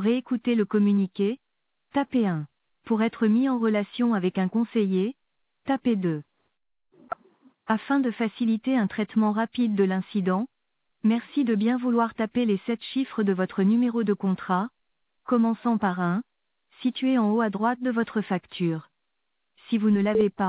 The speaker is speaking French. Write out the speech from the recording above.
réécouter le communiqué, tapez 1. Pour être mis en relation avec un conseiller, tapez 2. Afin de faciliter un traitement rapide de l'incident, merci de bien vouloir taper les 7 chiffres de votre numéro de contrat, commençant par 1, situé en haut à droite de votre facture. Si vous ne l'avez pas,